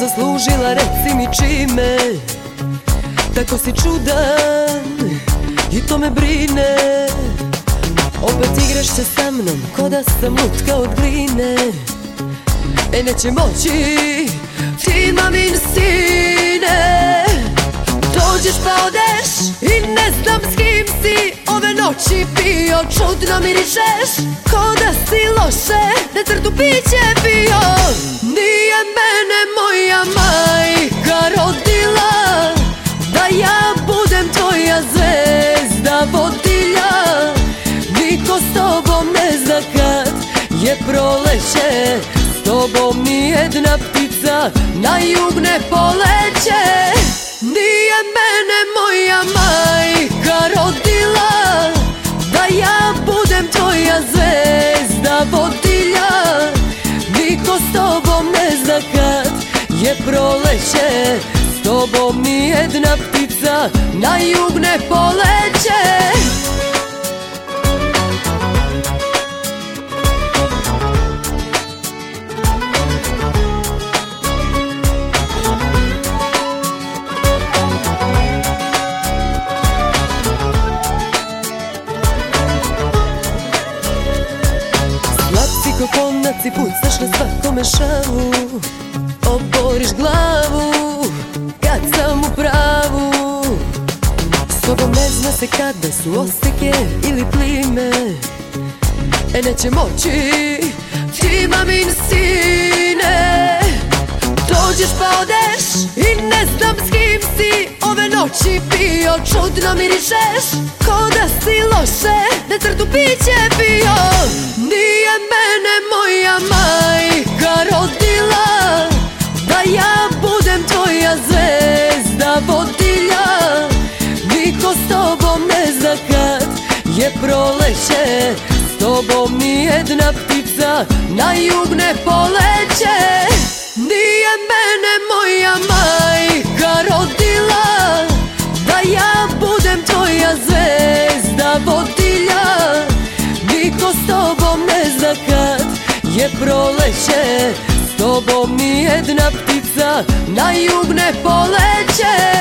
zaslužila, reci mi čime? Tako si čudan i to me brine. Opet igraš se sa mnom ko da sam lutka od gline. Neće moći ti mamin sine. Dođeš pa odeš i ne znam s kim si ove noći pio. Čudno mirišeš ko da si loše na crtu piće pio. Nije mene moja majka rodila da ja budem tvoja zvezda vodilja. Niko s tobom ne zna kad je proleće, s tobom nijedna ptica na jug ne poleće. Nije mene moja majka rodila da ja budem tvoja zvezda vodilja. Niko s tobom ne zna kad je proleće, s tobom nijedna ptica na jug ne poleće. Ko konac i pucaš na svakome šavu, oboriš glavu kad sam u pravu. S tobom ne zna se kada su oseke ili plime. Neće moći ti mamin sine. Dođeš pa odeš i ne znam s kim si ove noći pio. Čudno mirišeš ko da si loše na crtu piće pio. Nije mene moja majka rodila da ja budem tvoja zvezda vodilja. Niko s tobom ne zna kad je proleće, s tobom nijedna ptica na jug ne poleće. Nije mene moja majka rodila da ja budem tvoja zvezda vodilja. Niko s tobom ne zna kad je proleće, s tobom nijedna ptica na jug ne poleće.